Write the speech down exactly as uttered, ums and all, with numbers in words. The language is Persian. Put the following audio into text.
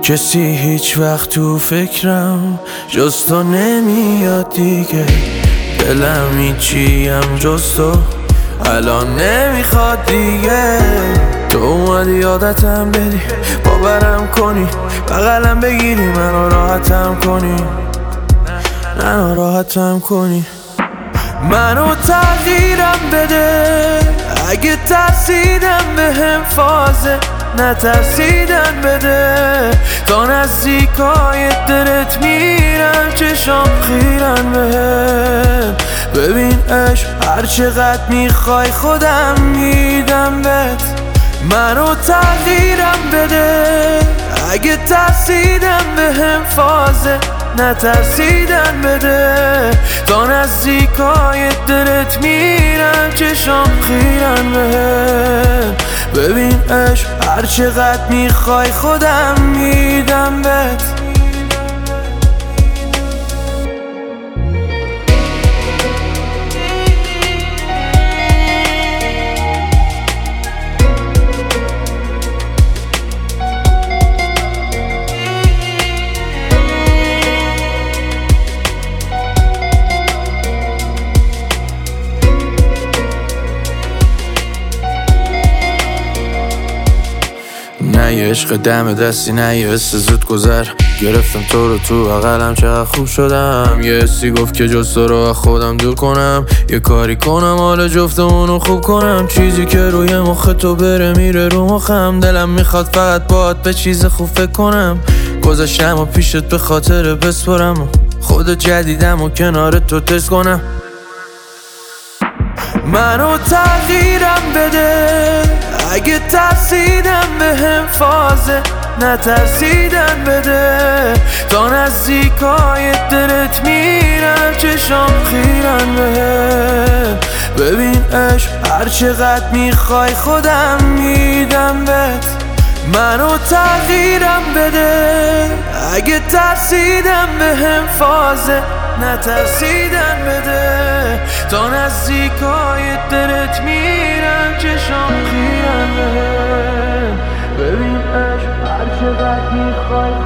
کسی هیچ وقت تو فکرم جز تو نمیاد دیگه. دلم هیچیم جز تو الان نمیخواد دیگه. تو اومدی یادتم بدی، باورم کنی، بغلم بگیری، منو راحتم کنی، منو راحتم کنی. منو تغییرم بده اگه ترسیدم به هم فازه، نترسیدن بده. تا نزدیکای دلت میرم چشام خیرن بهم. ببین عشق هر چقدر میخوای خودم میدم بهت. منو تغییرم بده اگه ترسیدم به هم فازه، نترسیدن بده. تا نزدیکای دلت میرم چشام خیرن بهم. ببین عشق هر چقدر میخوای خودم میدم بهت. نه یه عشق دم دستی، نه یه حس زود گذر. گرفتم تو رو تو بغلم، چقدر خوب شدم. یه حسی گفت که جز تو رو خودم دور کنم، یه کاری کنم حال جفتمونو خوب کنم. چیزی که روی مخ تو بره میره رو مخم. دلم میخواد فقط باهات به چیز خوب فکر کنم. گذاشتم و پیشت به خاطر بسپرم، خود جدیدم و کنار تو تست کنم. منو تغییرم بده اگه ترسیدم به هم فازه، نترسیدن بده. تا نزدیکای دلت میرم چشام خیرن بهم. ببین عشق هر چقدر میخوای خودم میدم بهت. منو تغییرم بده اگه ترسیدم به هم فازه، نترسیدن بده. تا نزدیکای دلت میرم چشام خیرن بهم. ببین عشق هر چقدر میخوای